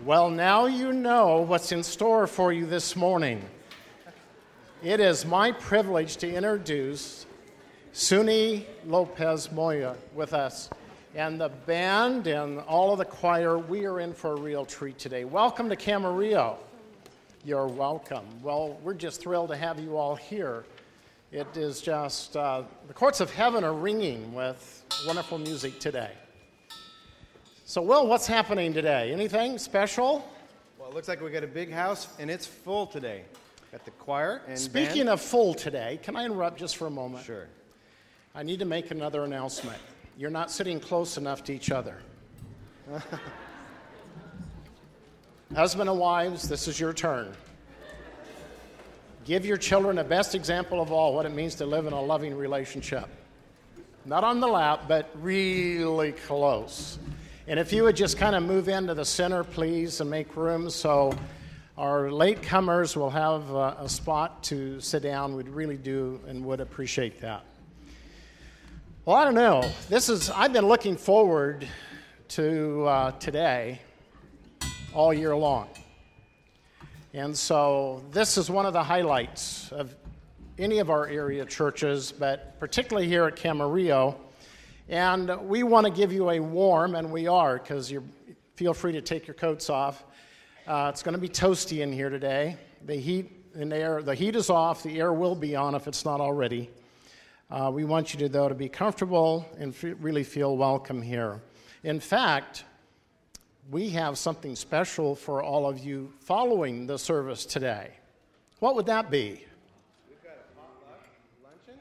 Well, now you know what's in store for you this morning. It is my privilege to introduce Suni Lopez Moya with us. And the band and all of the choir, we are in for a real treat today. Welcome to Camarillo. You're welcome. Well, we're just thrilled to have you all here. It is just, the courts of heaven are ringing with wonderful music today. So, Will, what's happening today? Anything special? Well, it looks like we got a big house, and it's full today. Got the choir and Speaking band. of full today, can I interrupt just for a moment? Sure. I need to make another announcement. You're not sitting close enough to each other. Husband and wives, this is your turn. Give your children the best example of all what it means to live in a loving relationship. Not on the lap, but really close. And if you would just kind of move into the center, please, and make room so our latecomers will have a spot to sit down. We'd really do and would appreciate that. Well, I don't know. I've been looking forward to today all year long. And so this is one of the highlights of any of our area churches, but particularly here at Camarillo. And we want to give you a warm, and we are, because you feel free to take your coats off. It's going to be toasty in here today. The heat is off. The air will be on if it's not already. We want you to, though, to be comfortable and really feel welcome here. In fact, we have something special for all of you following the service today. What would that be? We've got a potluck luncheon.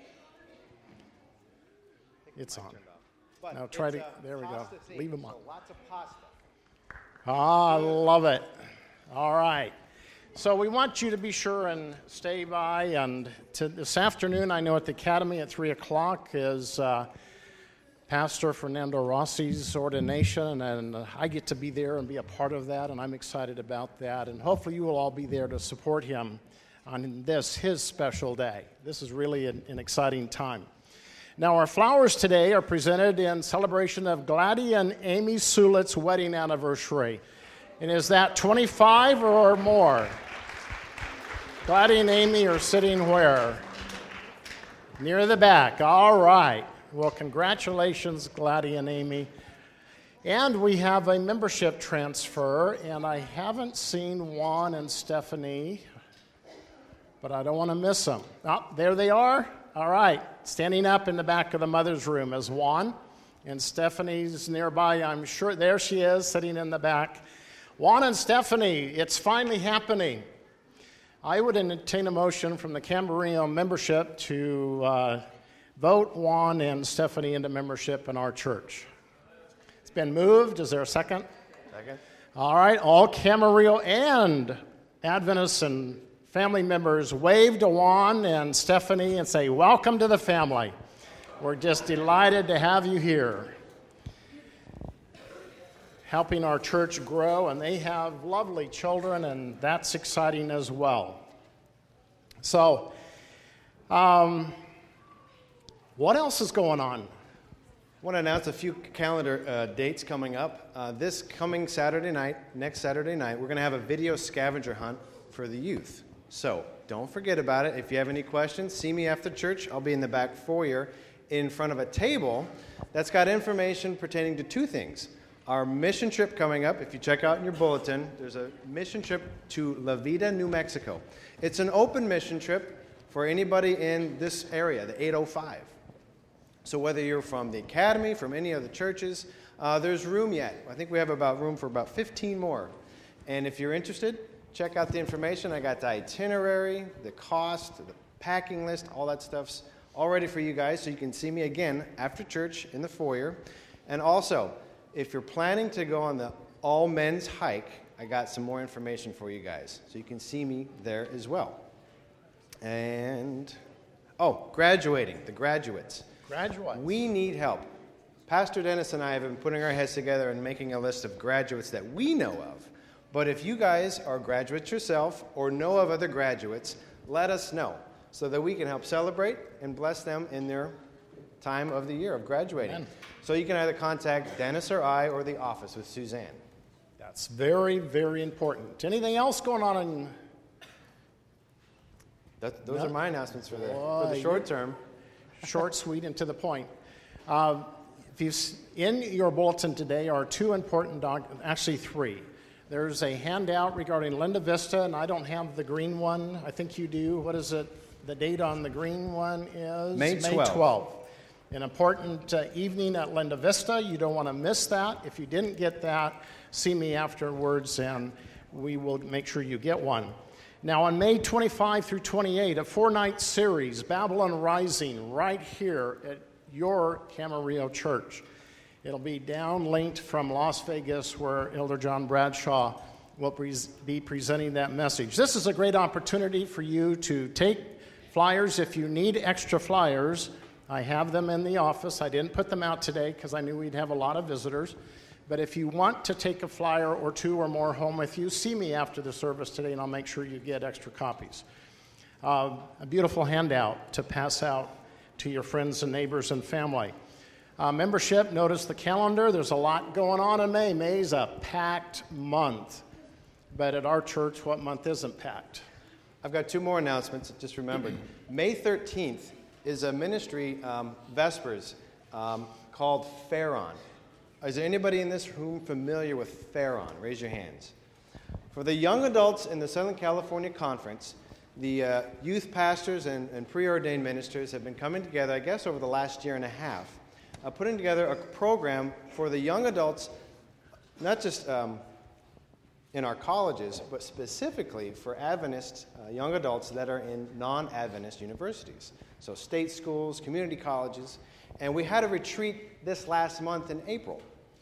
It's on. But Now try to, there we go. Leave them on. So lots of pasta. I love it. All right. So we want you to be sure and stay by. And this afternoon, I know at the Academy at 3 o'clock is Pastor Fernando Rossi's ordination, and I get to be there and be a part of that, and I'm excited about that. And hopefully you will all be there to support him on his special day. This is really an exciting time. Now, our flowers today are presented in celebration of Gladys and Amy Sulit's wedding anniversary. And is that 25 or more? Gladys and Amy are sitting where? Near the back. All right. Well, congratulations, Gladys and Amy. And we have a membership transfer, and I haven't seen Juan and Stephanie, but I don't want to miss them. Oh, there they are. All right. Standing up in the back of the mother's room is Juan, and Stephanie's nearby, I'm sure. There she is, sitting in the back. Juan and Stephanie, it's finally happening. I would entertain a motion from the Camarillo membership to vote Juan and Stephanie into membership in our church. It's been moved. Is there a second? Second. All right. All Camarillo and Adventists and family members wave to Juan and Stephanie and say, welcome to the family. We're just delighted to have you here. Helping our church grow, and they have lovely children, and that's exciting as well. So, what else is going on? I want to announce a few calendar dates coming up. This coming Saturday night, next Saturday night, we're going to have a video scavenger hunt for the youth. So don't forget about it. If you have any questions, see me after church. I'll be in the back foyer in front of a table that's got information pertaining to two things. Our mission trip coming up, if you check out in your bulletin, there's a mission trip to La Vida, New Mexico. It's an open mission trip for anybody in this area, the 805. So whether you're from the Academy, from any other churches, there's room yet. I think we have room for about 15 more. And if you're interested, check out the information. I got the itinerary, the cost, the packing list, all that stuff's all ready for you guys, so you can see me again after church in the foyer. And also, if you're planning to go on the all-men's hike, I got some more information for you guys, so you can see me there as well. And, graduating, the graduates. Graduates. We need help. Pastor Dennis and I have been putting our heads together and making a list of graduates that we know of. But if you guys are graduates yourself or know of other graduates, let us know so that we can help celebrate and bless them in their time of the year of graduating. Amen. So you can either contact Dennis or I or the office with Suzanne. That's very, very important. Anything else going on in... Those are my announcements for the short term. Short, sweet, and to the point. In your bulletin today are two important actually three. There's a handout regarding Linda Vista, and I don't have the green one. I think you do. What is it? The date on the green one is? May 12th. An important evening at Linda Vista. You don't want to miss that. If you didn't get that, see me afterwards, and we will make sure you get one. Now, on May 25 through 28, a 4-night series, Babylon Rising, right here at your Camarillo Church. It'll be downlinked from Las Vegas, where Elder John Bradshaw will be presenting that message. This is a great opportunity for you to take flyers. If you need extra flyers, I have them in the office. I didn't put them out today because I knew we'd have a lot of visitors. But if you want to take a flyer or two or more home with you, see me after the service today, and I'll make sure you get extra copies. A beautiful handout to pass out to your friends and neighbors and family. Membership, notice the calendar. There's a lot going on in May. May's a packed month. But at our church, what month isn't packed? I've got two more announcements, just remembered. May 13th is a ministry Vespers called Pharaon. Is there anybody in this room familiar with Pharaon? Raise your hands. For the young adults in the Southern California Conference, the youth pastors and preordained ministers have been coming together, I guess, over the last year and a half, putting together a program for the young adults, not just in our colleges, but specifically for Adventist young adults that are in non-Adventist universities. So state schools, community colleges. And we had a retreat this last month in April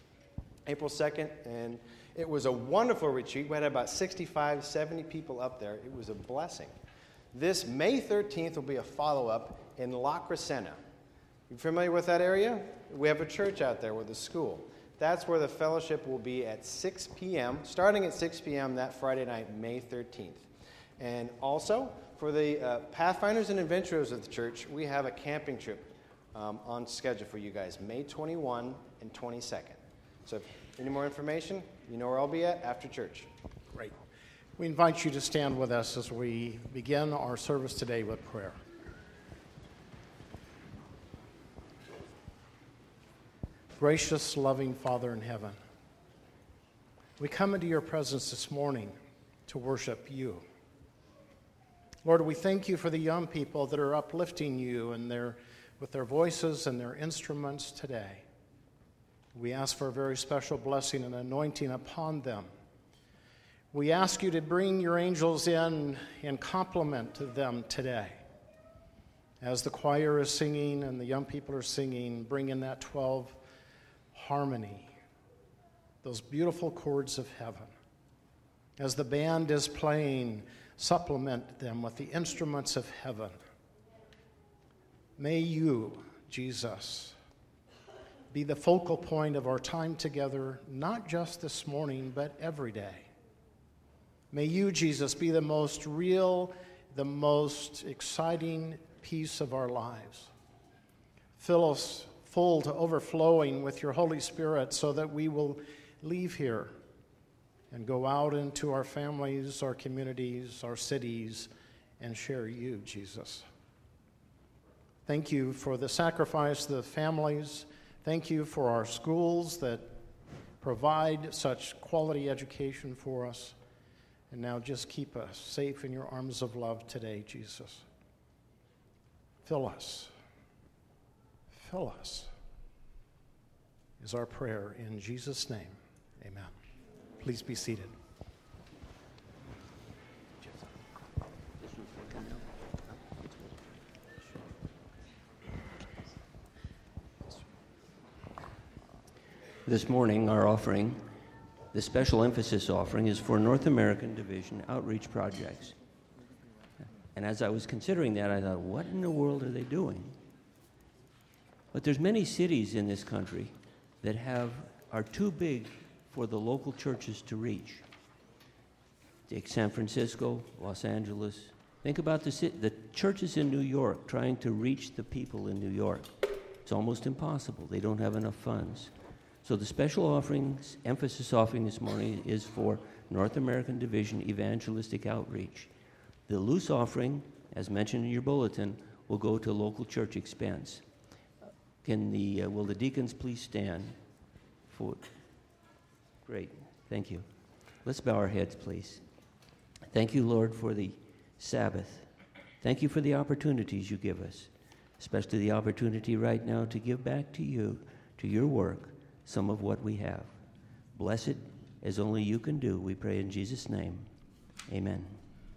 2nd, and it was a wonderful retreat. We had about 65, 70 people up there. It was a blessing. This May 13th will be a follow-up in La Crescenta. You familiar with that area? We have a church out there with a school. That's where the fellowship will be at 6 p.m., starting at 6 p.m. that Friday night, May 13th. And also, for the Pathfinders and Adventurers of the church, we have a camping trip on schedule for you guys, May 21 and 22nd. So if any more information, you know where I'll be at after church. Great. We invite you to stand with us as we begin our service today with prayer. Gracious, loving Father in heaven, we come into your presence this morning to worship you. Lord, we thank you for the young people that are uplifting you and with their voices and their instruments today. We ask for a very special blessing and anointing upon them. We ask you to bring your angels in complement to them today. As the choir is singing and the young people are singing, bring in that 12 harmony, those beautiful chords of heaven. As the band is playing, supplement them with the instruments of heaven. May you, Jesus, be the focal point of our time together, not just this morning, but every day. May you, Jesus, be the most real, the most exciting piece of our lives. Fill us full to overflowing with your Holy Spirit so that we will leave here and go out into our families, our communities, our cities, and share you, Jesus. Thank you for the sacrifice of the families. Thank you for our schools that provide such quality education for us. And now just keep us safe in your arms of love today, Jesus. Fill us. Fill us is our prayer in Jesus' name. Amen. Please be seated. This morning, our offering, the special emphasis offering, is for North American Division outreach projects. And as I was considering that, I thought, what in the world are they doing? But there's many cities in this country that are too big for the local churches to reach. Take San Francisco, Los Angeles. Think about the churches in New York trying to reach the people in New York. It's almost impossible. They don't have enough funds. So the special offerings, emphasis offering this morning is for North American Division Evangelistic Outreach. The loose offering, as mentioned in your bulletin, will go to local church expense. Will the deacons please stand for? Great, thank you. Let's bow our heads, please. Thank you, Lord, for the Sabbath. Thank you for the opportunities you give us, especially the opportunity right now to give back to you, to your work, some of what we have. Bless it as only you can do, we pray in Jesus' name. Amen.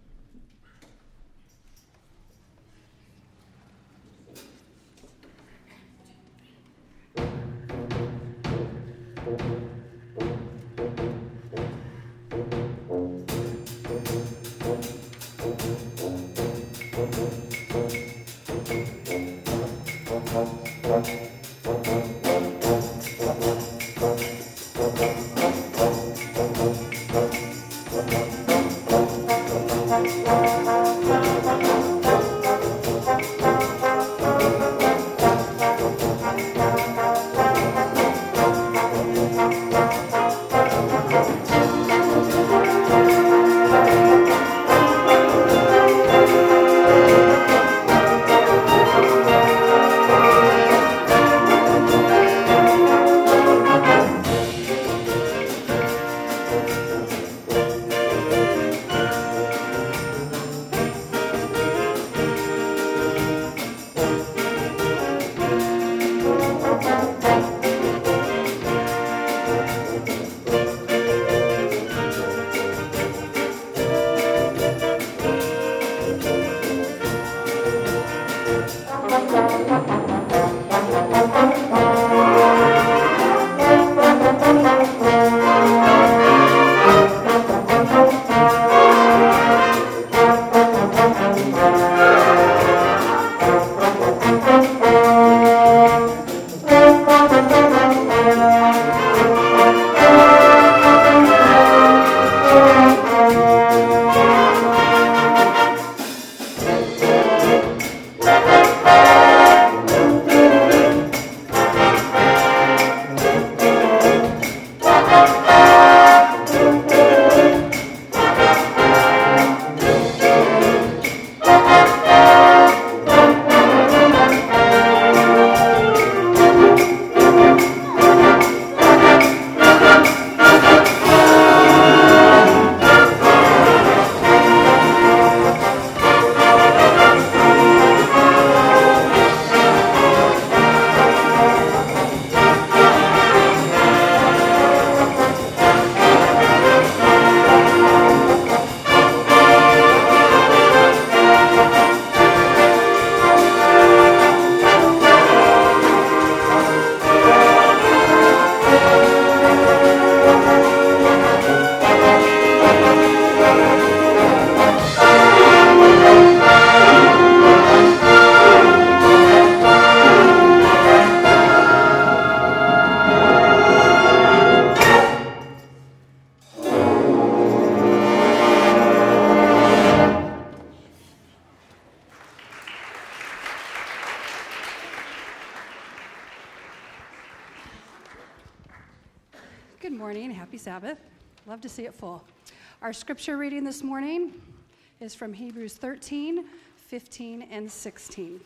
Good morning. Happy Sabbath. Love to see it full. Our scripture reading this morning is from Hebrews 13, 15, and 16.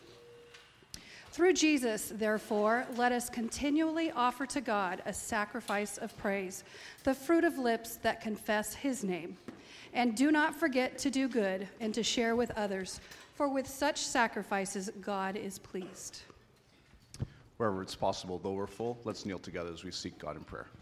Through Jesus, therefore, let us continually offer to God a sacrifice of praise, the fruit of lips that confess his name. And do not forget to do good and to share with others, for with such sacrifices God is pleased. Wherever it's possible, though we're full, let's kneel together as we seek God in prayer.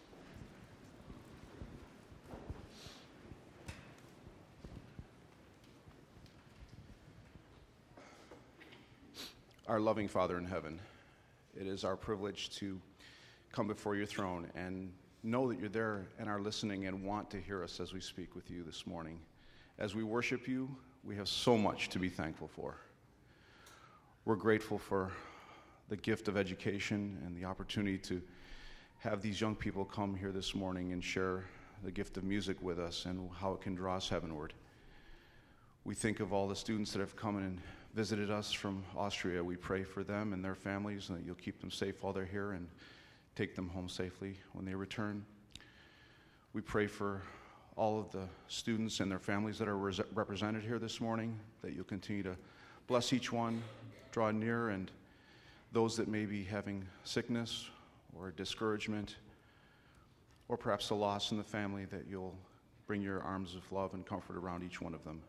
Our loving Father in heaven, it is our privilege to come before your throne and know that you're there and are listening and want to hear us as we speak with you this morning. As we worship you, we have so much to be thankful for. We're grateful for the gift of education and the opportunity to have these young people come here this morning and share the gift of music with us and how it can draw us heavenward. We think of all the students that have come and visited us from Austria. We pray for them and their families and that you'll keep them safe while they're here and take them home safely when they return. We pray for all of the students and their families that are represented here this morning, that you'll continue to bless each one, draw near, and those that may be having sickness or discouragement, or perhaps a loss in the family, that you'll bring your arms of love and comfort around each one of them.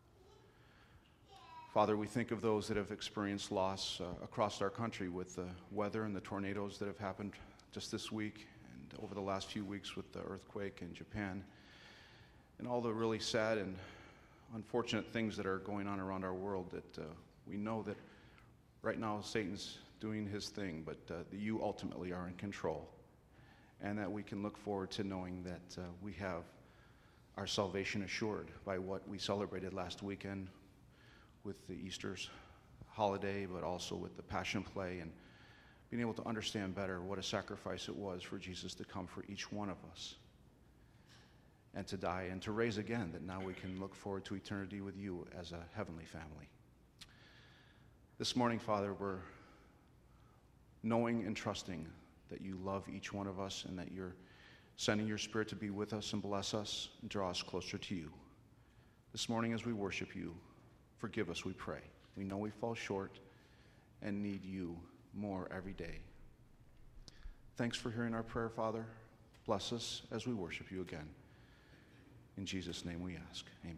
Father, we think of those that have experienced loss across our country with the weather and the tornadoes that have happened just this week and over the last few weeks with the earthquake in Japan, and all the really sad and unfortunate things that are going on around our world, that we know that right now Satan's doing his thing, but that you ultimately are in control, and that we can look forward to knowing that we have our salvation assured by what we celebrated last weekend with the Easter's holiday, but also with the Passion Play, and being able to understand better what a sacrifice it was for Jesus to come for each one of us and to die and to raise again, that now we can look forward to eternity with you as a heavenly family. This morning, Father, we're knowing and trusting that you love each one of us and that you're sending your Spirit to be with us and bless us and draw us closer to you. This morning as we worship you, forgive us, we pray. We know we fall short and need you more every day. Thanks for hearing our prayer, Father. Bless us as we worship you again. In Jesus' name we ask. Amen.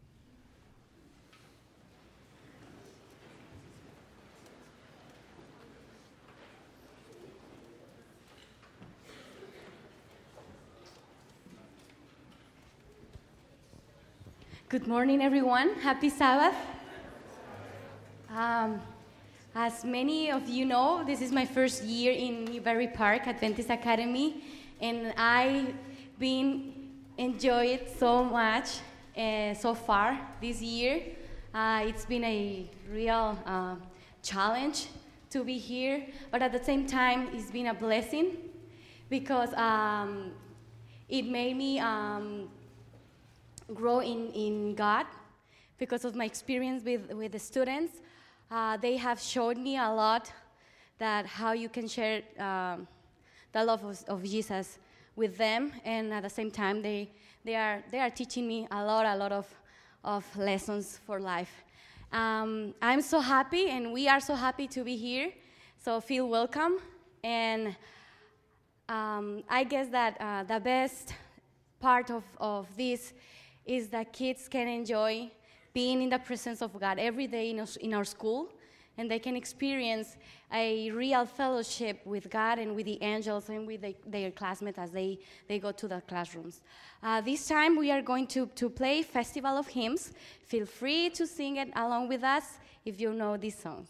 Good morning, everyone. Happy Sabbath. As many of you know, this is my first year in Newberry Park Adventist Academy, and I've been enjoying it so much so far this year. It's been a real challenge to be here, but at the same time, it's been a blessing because it made me grow in God because of my experience with the students. They have showed me a lot that how you can share the love of Jesus with them, and at the same time they are teaching me a lot of lessons for life. I'm so happy, and we are so happy to be here. So feel welcome, and I guess that the best part of this is that kids can enjoy being in the presence of God every day in our school, and they can experience a real fellowship with God and with the angels and with their classmates as they go to the classrooms. This time we are going to play Festival of Hymns. Feel free to sing it along with us if you know these songs.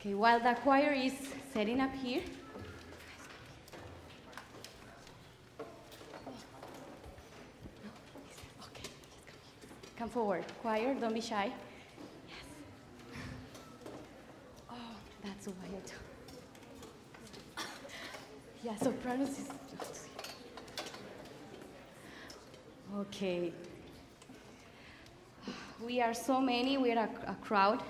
Okay, while the choir is setting up here, okay, come forward. Choir, don't be shy. Yes. Oh, that's wild. Yeah, sopranos is. Okay. We are so many, we're a crowd.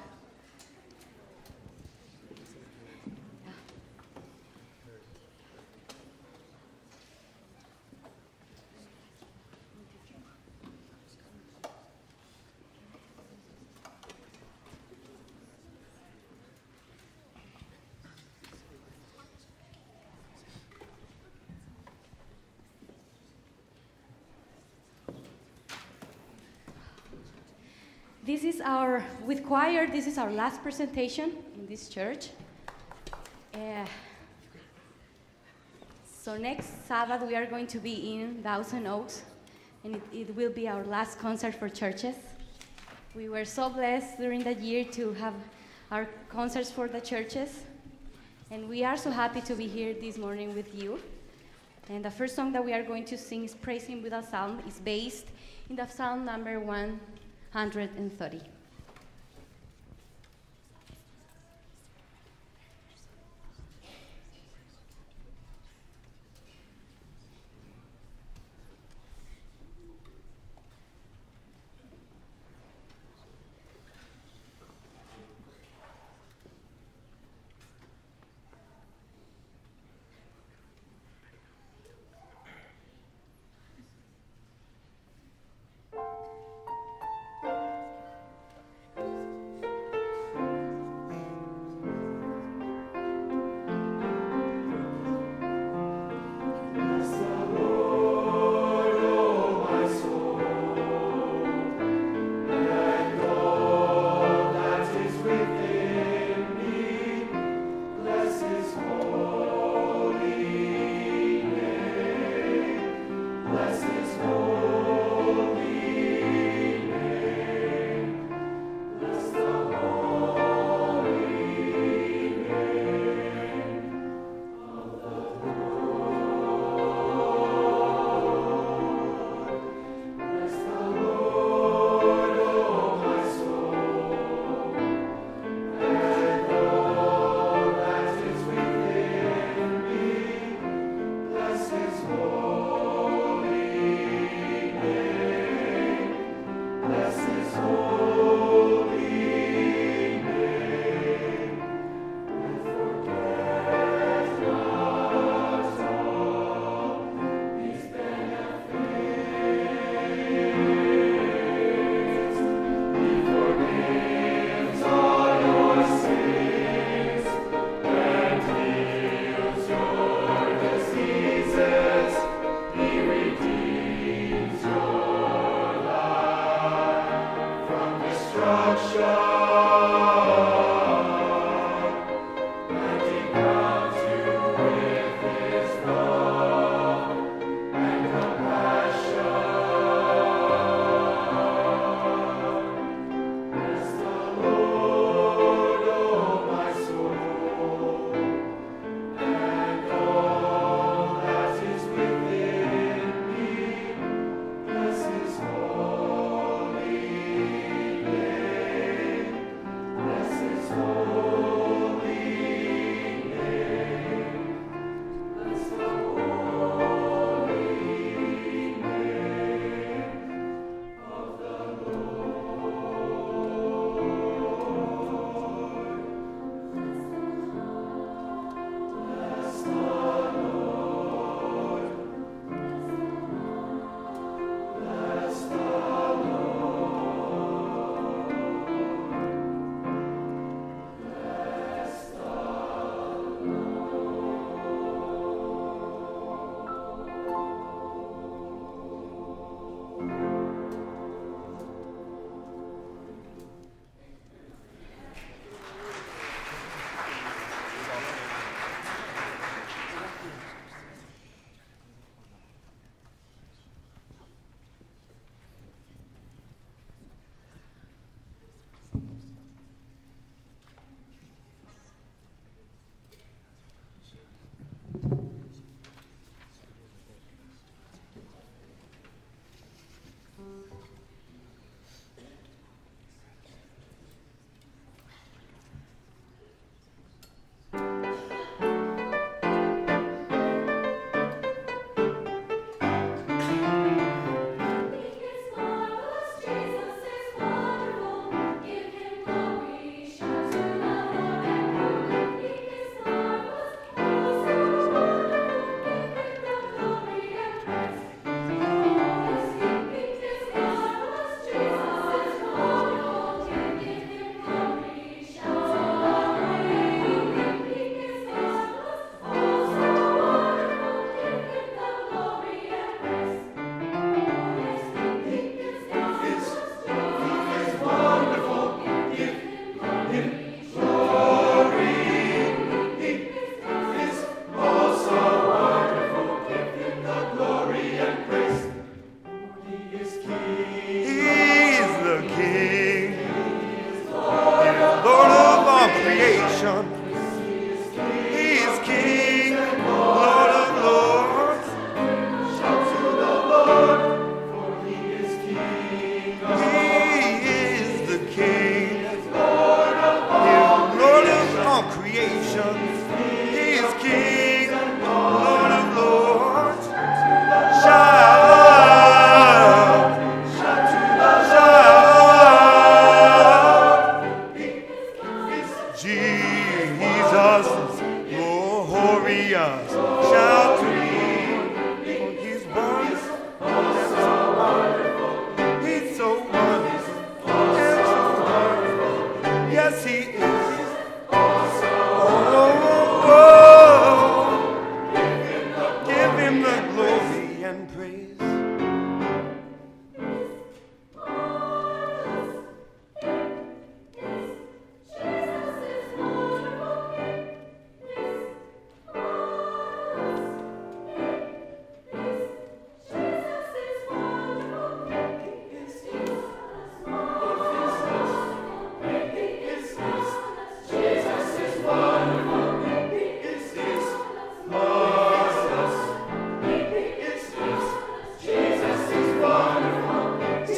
This is with choir, this is our last presentation in this church. So next Sabbath we are going to be in Thousand Oaks, and it will be our last concert for churches. We were so blessed during the year to have our concerts for the churches, and we are so happy to be here this morning with you. And the first song that we are going to sing is Praise Him with a Psalm. It's based in the Psalm number 130.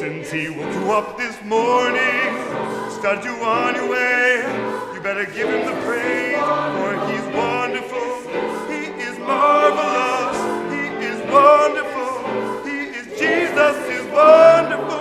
since he woke you up this morning, started you on your way, you better give him the praise, for he's wonderful, he is marvelous, he is wonderful, he is Jesus, is wonderful.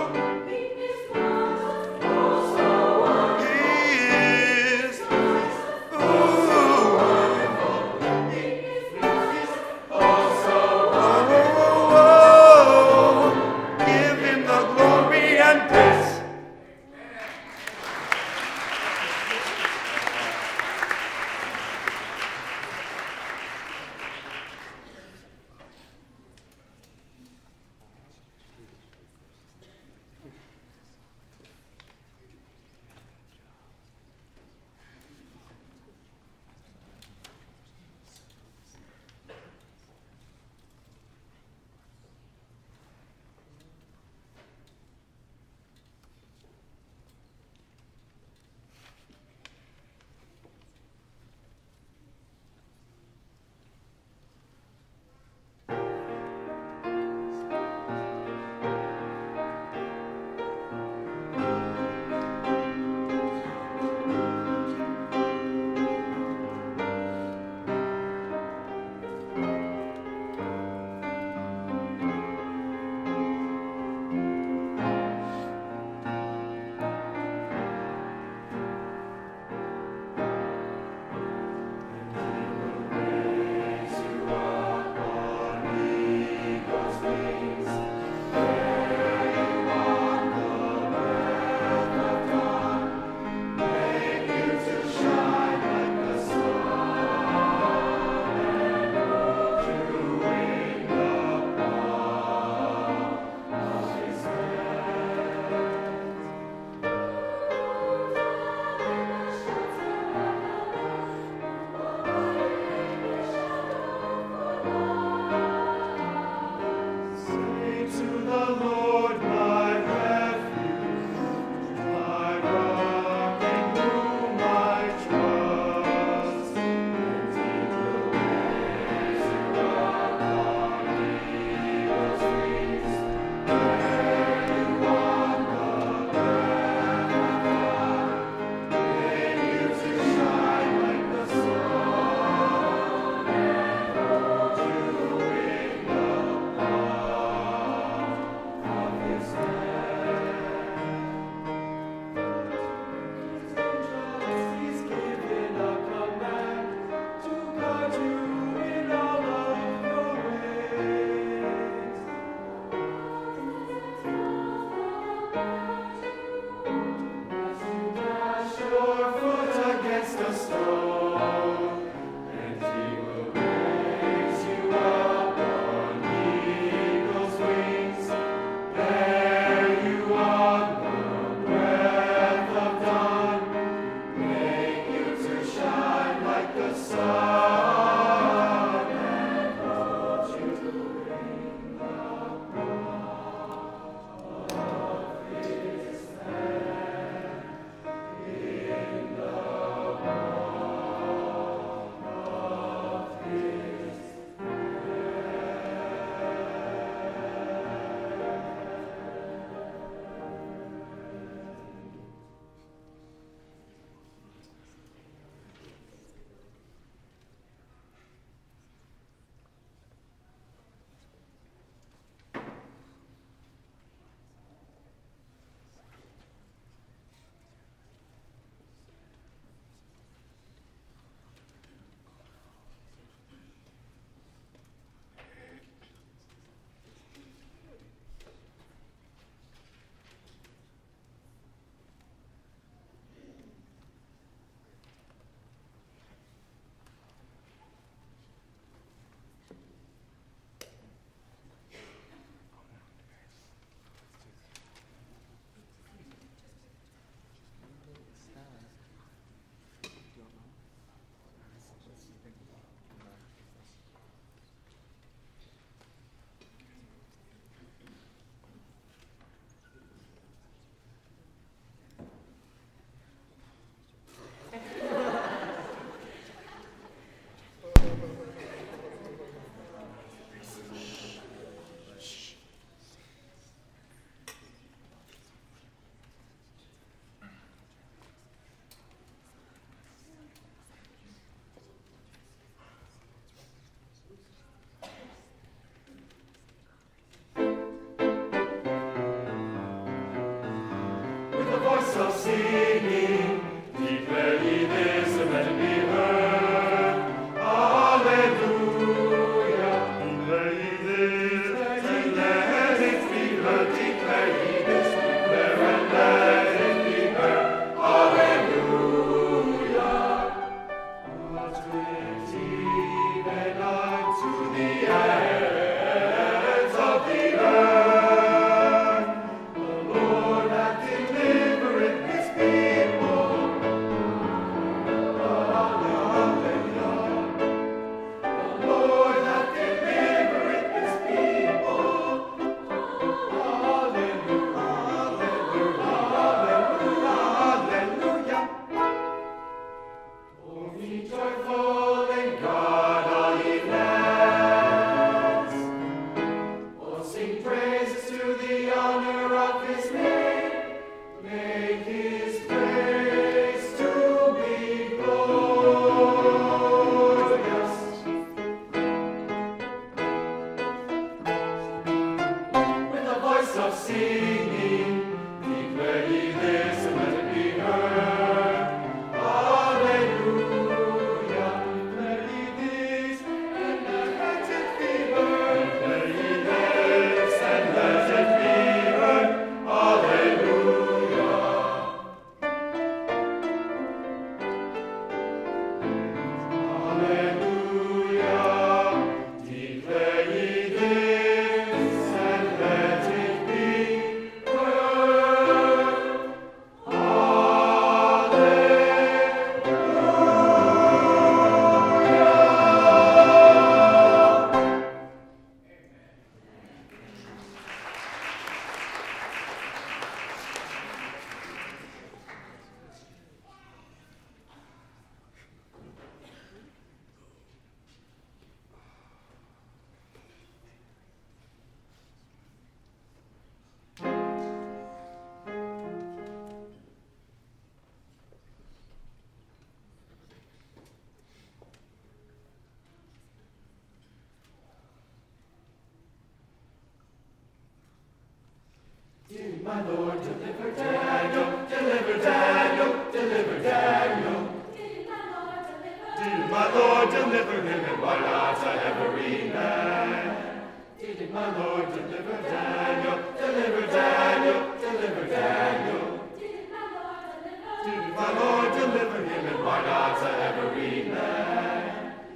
My Lord, deliver Daniel, deliver Daniel, deliver Daniel. Did my Lord deliver him, and why not every man? Did my Lord deliver Daniel, deliver Daniel, deliver Daniel. Did my Lord deliver him, and why not every man?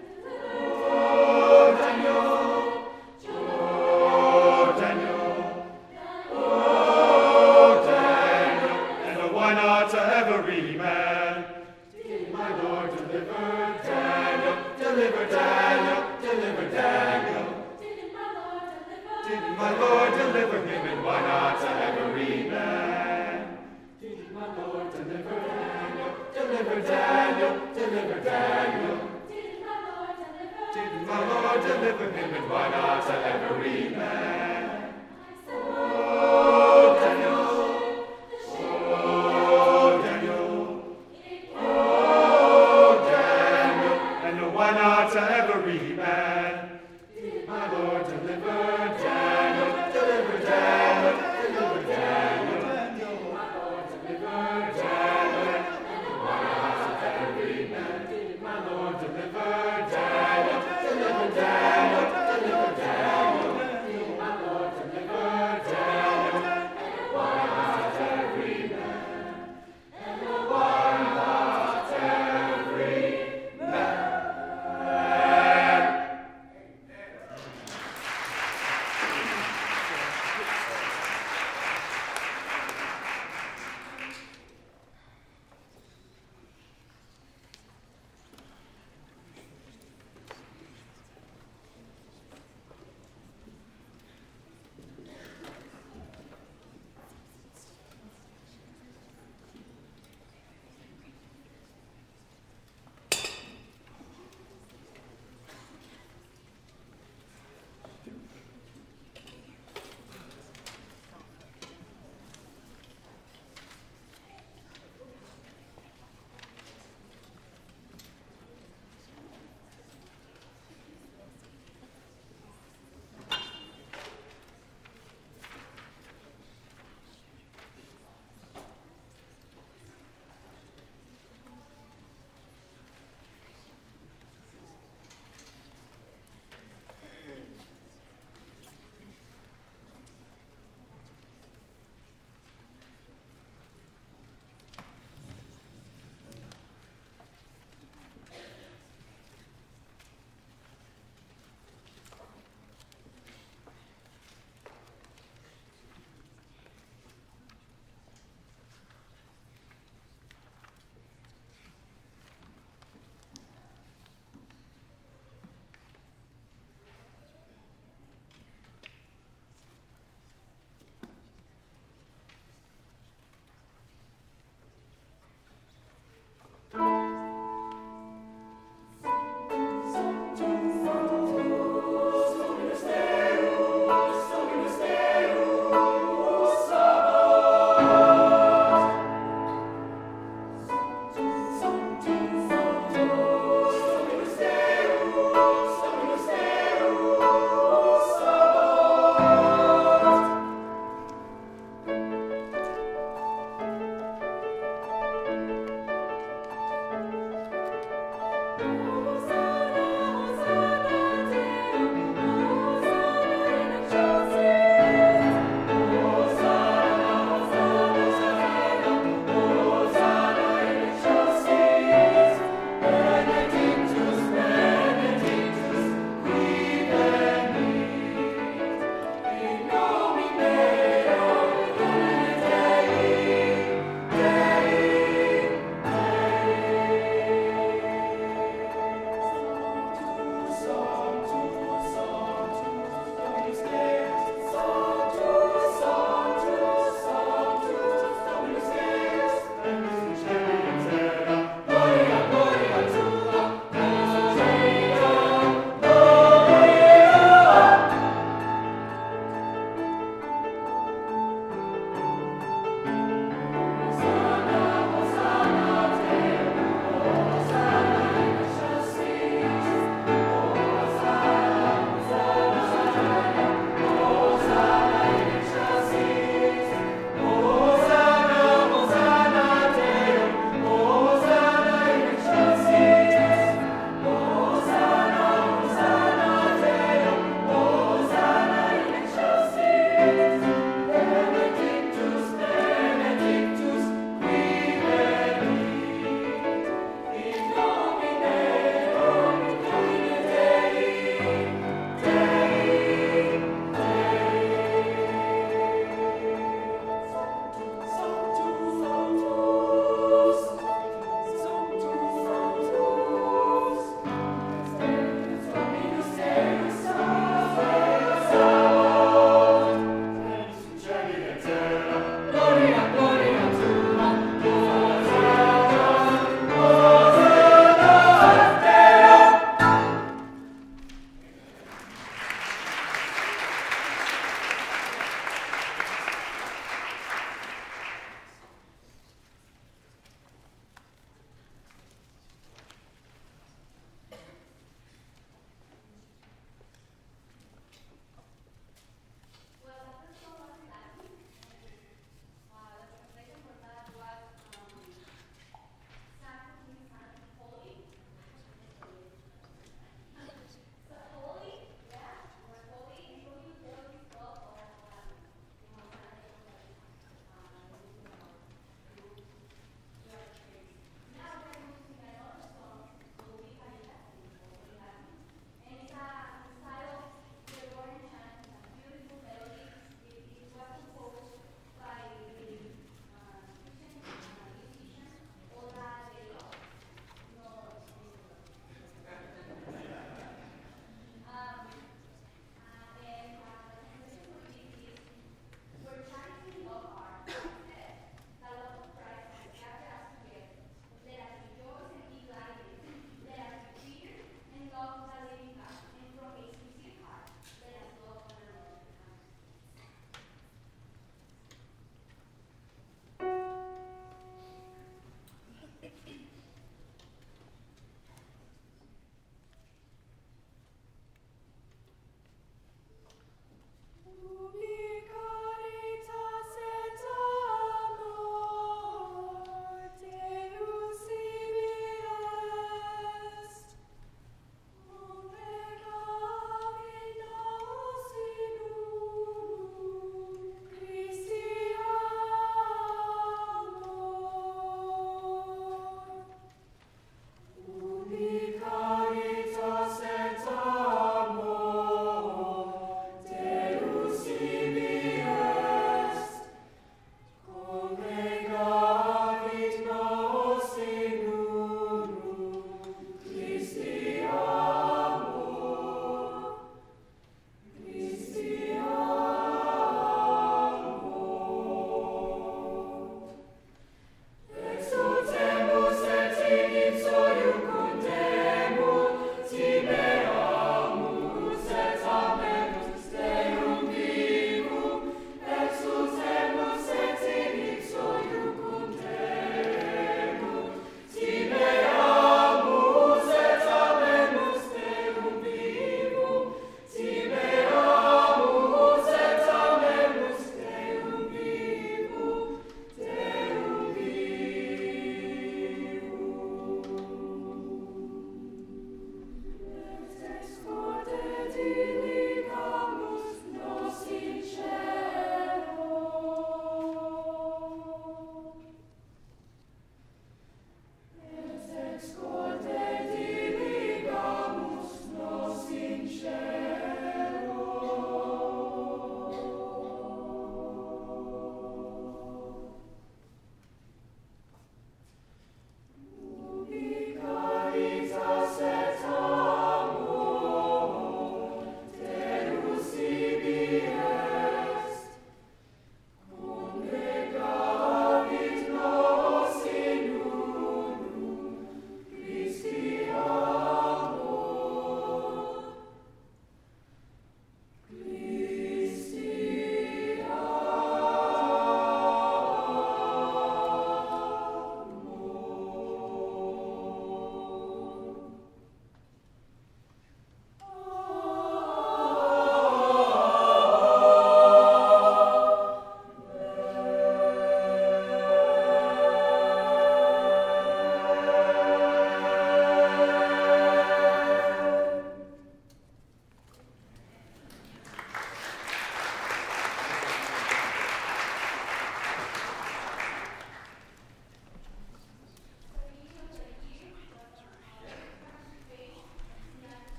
Oh, Daniel. Every man. Did my Lord deliver Daniel, deliver Daniel, deliver Daniel. Did my Lord deliver him, and why not every man? Did my Lord deliver Daniel, deliver Daniel, deliver Daniel. Did my Lord deliver him, and why not every man? Oh, Daniel. Why not every man? Did my Lord deliver Daniel, deliver Daniel, deliver Daniel. Did my Lord deliver Daniel, why not every man? Did my Lord deliver Daniel, deliver Daniel, deliver Daniel. Did my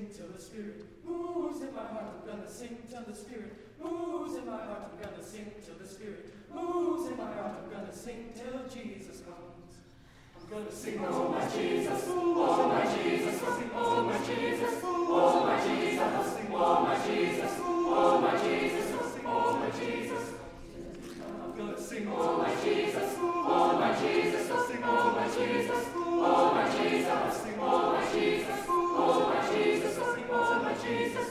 sing till the Spirit moves in my heart. I'm gonna sing till the Spirit moves in my heart. I'm gonna sing till the Spirit moves in my heart. I'm gonna sing till Jesus comes. I'm gonna sing, oh my Jesus, oh my Jesus, oh my Jesus, oh my Jesus, oh my Jesus, oh my Jesus, oh my Jesus. I'm gonna sing, oh my Jesus, oh my Jesus, oh my Jesus, oh my Jesus, oh my Jesus, oh my Jesus, oh my Jesus.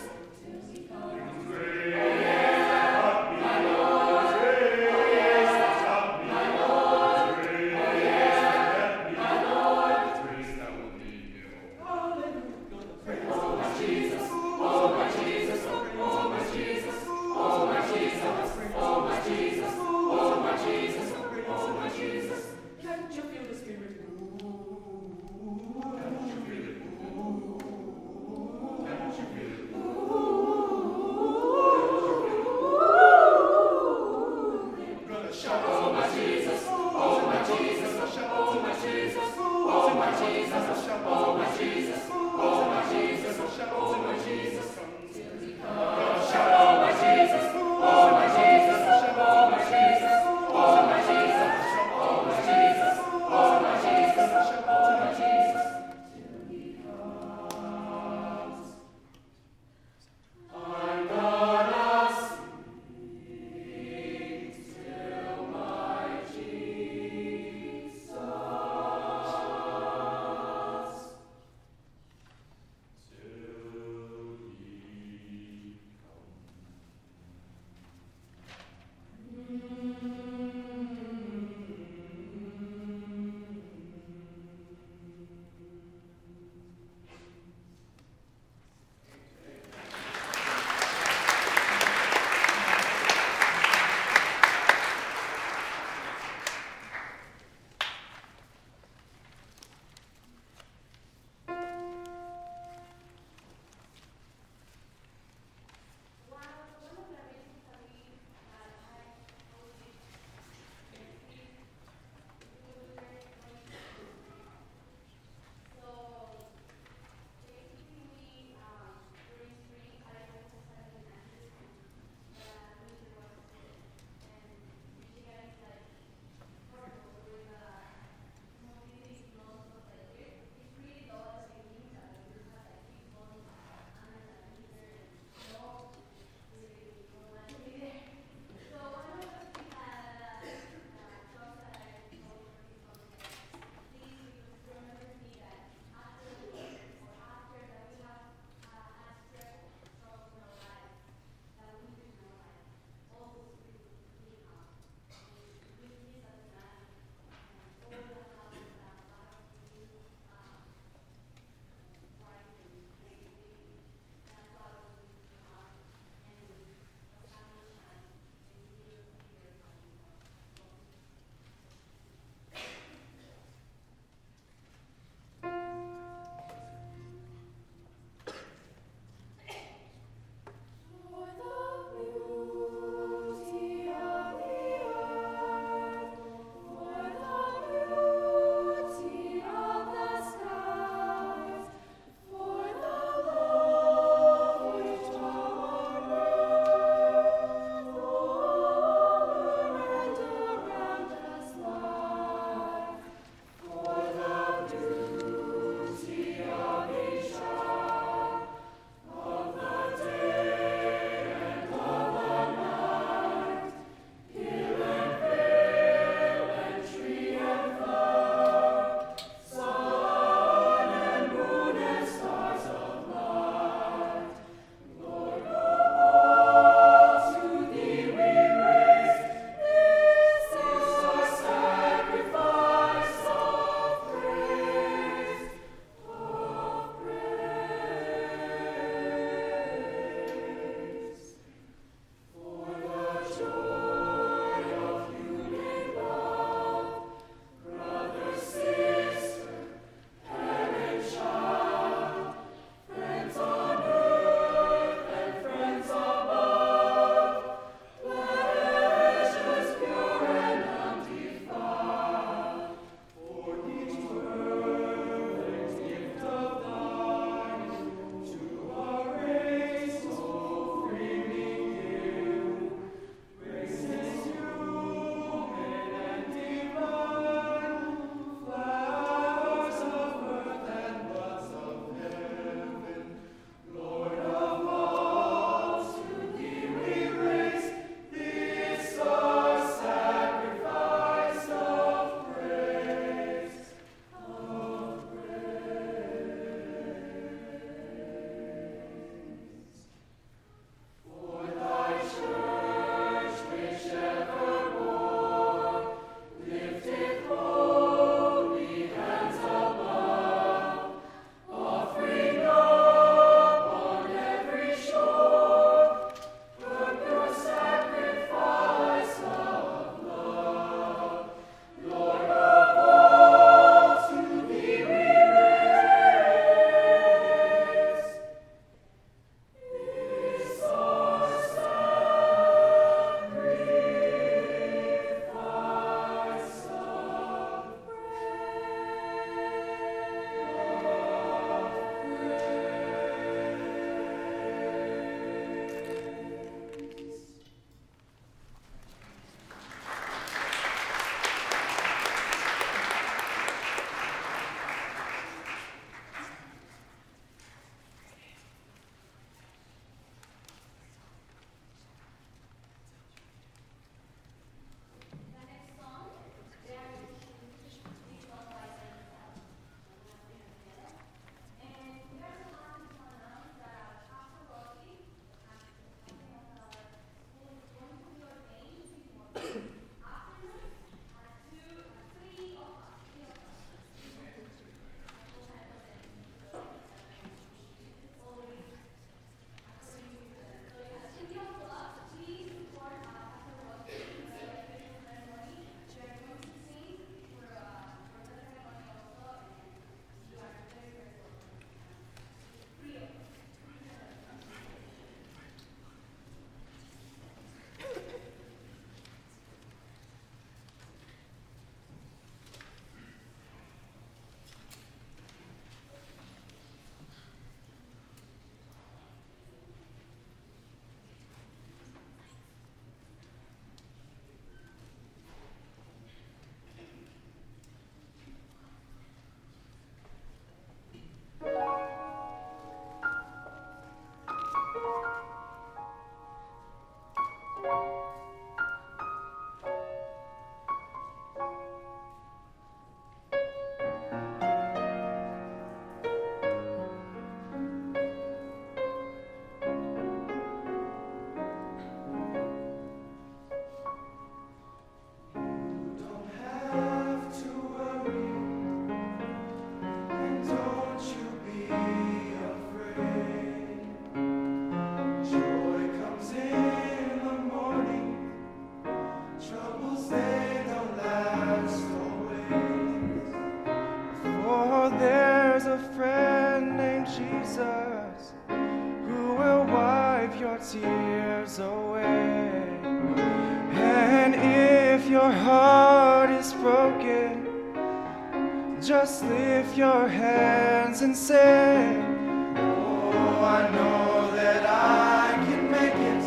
Jesus, who will wipe your tears away. And if your heart is broken, just lift your hands and say, oh, I know that I can make it.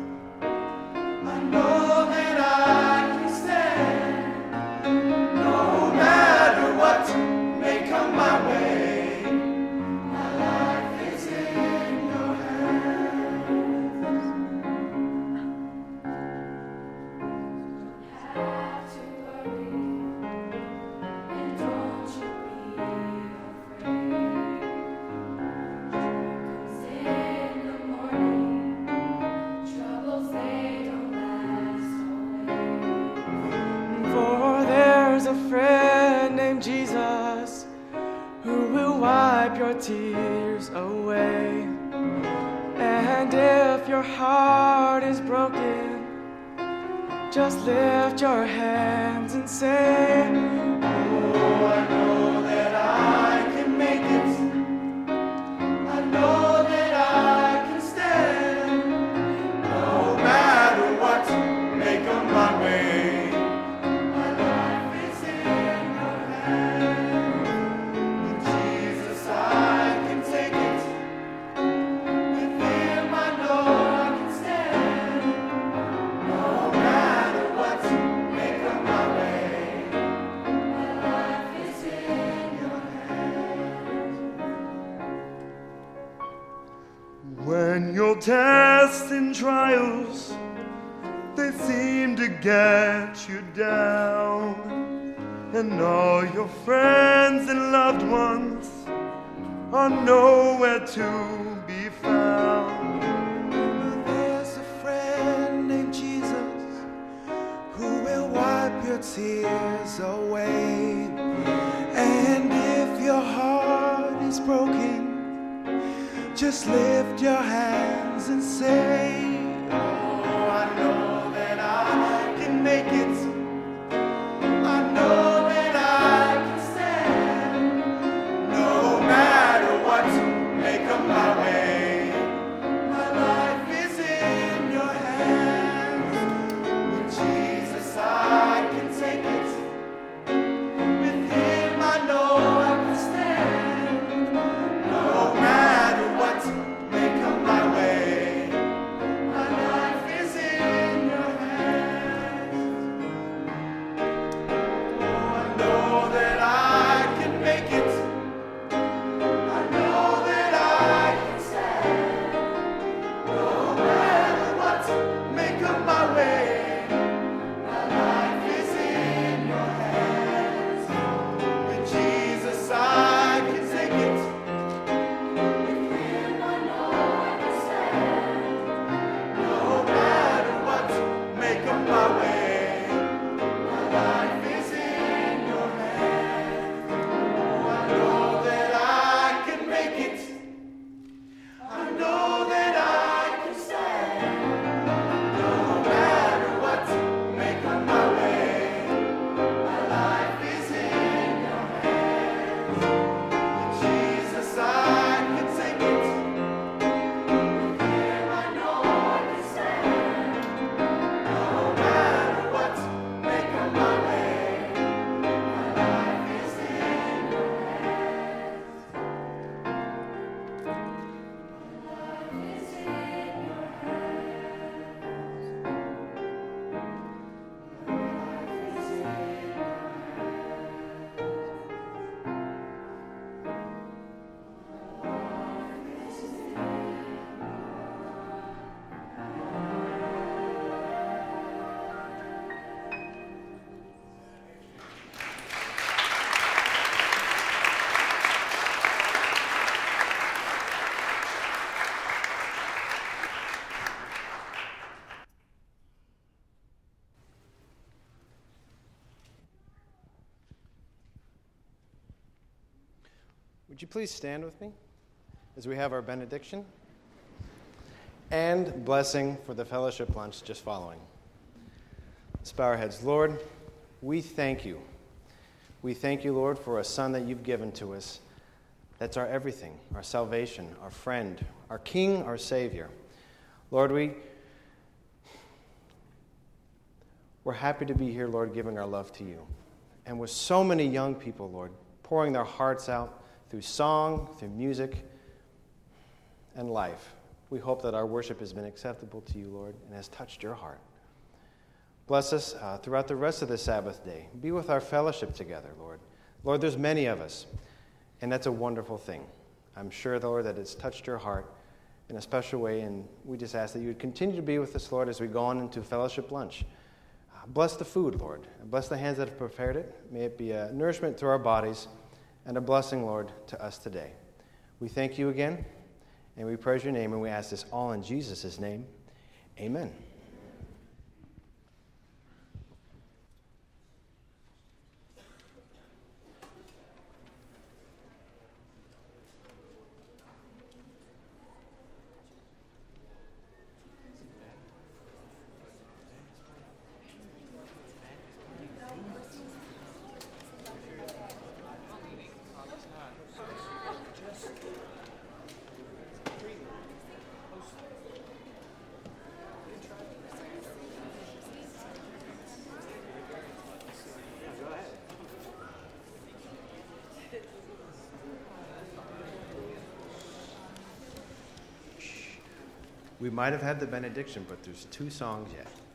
I know that I can stand. No matter what may come my way, my life is in your hands. Have to worry, and don't you be afraid. Comes in the morning, troubles they don't last always. For there's a friend named Jesus who will wipe your tears away. And if your heart is broken, just lift your hands and say, oh, I know that I can make it. I know that I can stand. No matter what may come my way, my life is in your hands. With Jesus I can take it. With Him I know I can stand. No matter what may come my way, my life is in your hands. When your tests and trials, they seem to get you down, and all your friends and loved ones are nowhere to be found. There's a friend named Jesus who will wipe your tears away. And if your heart is broken, just lift your hands and say, oh, I know that I can make it. I know that I can stand. No matter what may come my way, my life is in your hands. With Jesus I can take it. With Him I know I can stand. No matter what may come my way, my life is in your hands. Oh, I know that I can make it. I know that I can stand. No matter what may come my way, my life is in your hands. With Jesus I can take it. With Him I know I can stand. No matter what may come my way, my life is in your hands. Oh, I know that I can make it. I know that I can stand. No matter what may come my way, my life is in your hands. With Jesus I can take it. With Him I know I can stand. No matter what may come my way, my life is in your hands. Would you please stand with me as we have our benediction and blessing for the fellowship lunch just following. Let's bow our heads. Lord, we thank you. We thank you, Lord, for a son that you've given to us That's our everything, our salvation, our friend, our King, our Savior. Lord, we're happy to be here, Lord, giving our love to you. And with so many young people, Lord, pouring their hearts out through song, through music, and life, we hope that our worship has been acceptable to you, Lord, and has touched your heart. Bless us throughout the rest of the Sabbath day. Be with our fellowship together, Lord. Lord, there's many of us, and that's a wonderful thing. I'm sure, Lord, that it's touched your heart in a special way, and we just ask that you would continue to be with us, Lord, as we go on into fellowship lunch. Bless the food, Lord, and bless the hands that have prepared it. May it be a nourishment to our bodies and a blessing, Lord, to us today. We thank you again, and we praise your name, and we ask this all in Jesus' name. Amen. We might have had the benediction, but there's 2 songs yet.